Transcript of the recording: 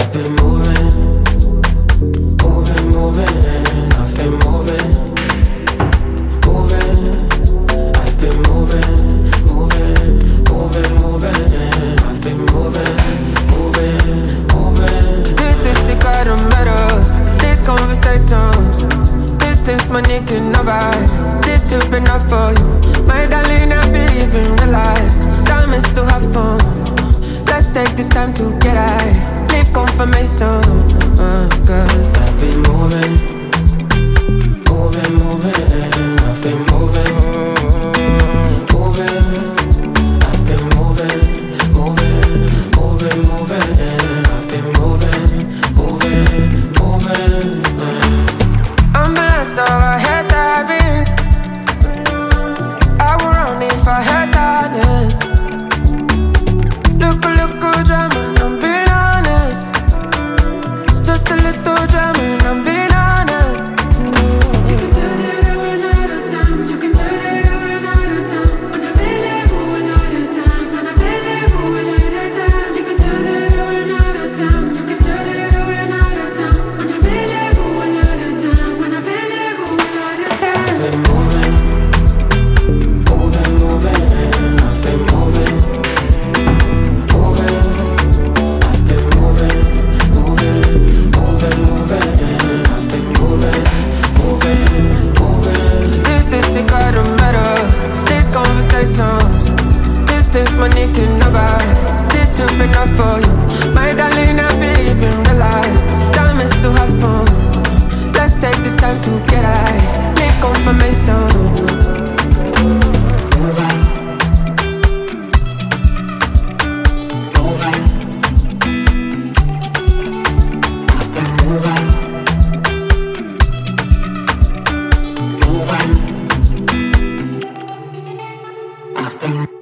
I've been moving, moving, moving. I've been moving, moving. I've been moving, moving, moving, moving. I've been moving, moving, moving. This is the kind of metals, these conversations. Distance, my nigga, no vibe. This should be enough for you. My darling, I believe in real life. Time is to have fun. Let's take this time to get high. Need confirmation, cause I've been moving, moving, moving. I've been moving, moving. I've been moving, moving, moving, moving. I've been moving, moving, moving. I'm mad, so I had sirens. I would run if I had sadness. Look, drama, I'm being honest. Just a little drama, I'm being honest. You can tell that I run out of time. You can tell that I run out of time. Unavailable a lot of times. Unavailable a lot of times. You can tell that I run out of time. You can tell that I run out of time. Unavailable a lot of times. Unavailable a lot of times. I've been moving, moving, moving. I've been moving, moving. I've been moving, moving, moving, moving. I've been moving, moving, moving. This is the kind of metals, these conversations. Distance, my nigga, no vibe. This should be enough for you. My darling, I believe in real life. Time is to have fun. Let's take this time to get high. Need confirmation. Moving, moving. I've been moving, moving. I've been